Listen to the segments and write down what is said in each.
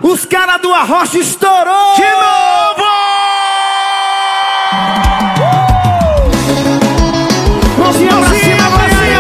Os caras do Arrocha estourou de novo! Mãozinha pra cima, mãozinha!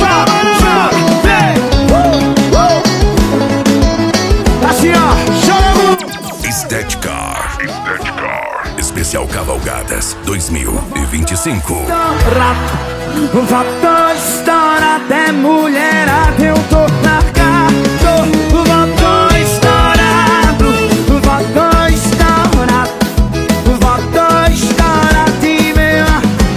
Assim, ó, chora! Estética. Especial Cavalgadas 2025. O fator estourado é mulherada, eu tô marcado. O fator estourado, o fator estourado, o fator estourado de meu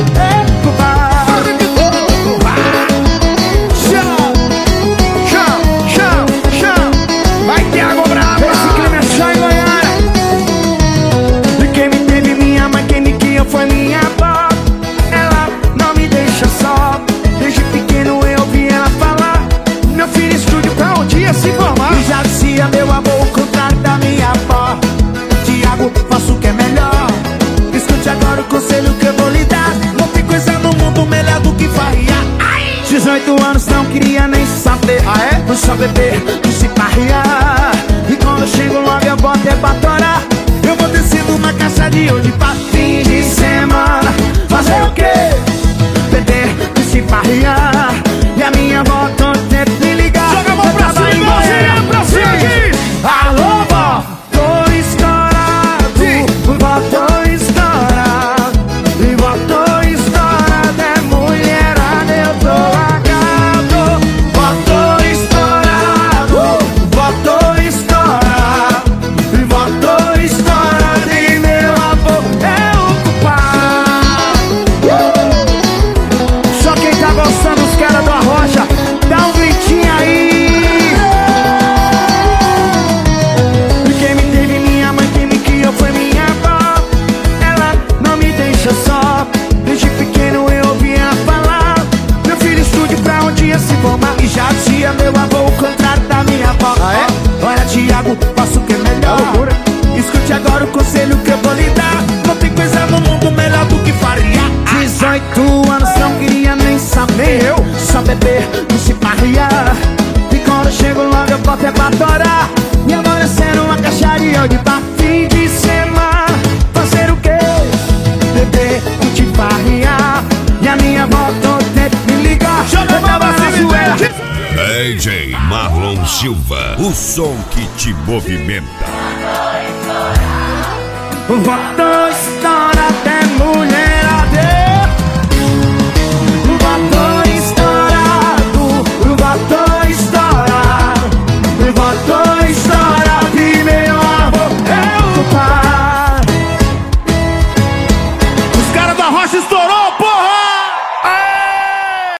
chão. Vai ter água brava. Esse clima é só em Goiânia. E quem me teve minha mãe, quem me criou foi minha avó. Ela não me deixa só. Desde pequeno eu ouvi ela falar: meu filho, estude pra um dia se formar. E já dizia meu avô, o contrário da minha avó: Tiago, faça o que é melhor. Escute agora o conselho que eu vou lhe dar. Não tem coisa no mundo melhor do que farriar. 18 anos não queria nem saber. Não só beber, não se farriar. E quando eu chego logo eu boto é pra torar. Eu vou descendo na caixa de hoje pra fim de semana. Fazer o quê? Beber, não se farriar. E a minha avó todo tempo me ligar. Joga a mão pra cima, mãozinha pra cima aqui. Alô, vó, tô estourado. Vó, tô estourado. E vó, tô estourado. É mulherada, eu tô lagado. Vó, tô estourado. Vó, tô estourado. E vó, tô estourado. E meu avô é o culpado. Só quem tá gostando, os caras do Arrocha, dá um gritinho aí. E quem me teve minha mãe, quem me criou foi minha avó. Ela não me deixa só. Desde pequeno eu ouvi ela falar: meu filho, estude pra um dia se formar. E já dizia meu avô, o contrário da minha avó. Olha, Tiago, faça o que é melhor. Escute agora o conselho que eu vou lhe dar. Não tem coisa no mundo melhor do que farriar. 18 anos não queria nem saber. Eu só beber, não se farriar. E quando eu chego logo eu boto é pra torar. E agora sendo uma caixaria de pra fim de semana. Fazer o quê? Beber, não te farriar. E a minha avó todo tempo me ligar. Joga a mão pra cima, DJ Marlon Silva, o som que te movimenta. O voto estourado é mulherada. O voto estourado, o voto estourado, o voto estourado. E meu avô é o pai. Os caras da Rocha estourou, pô!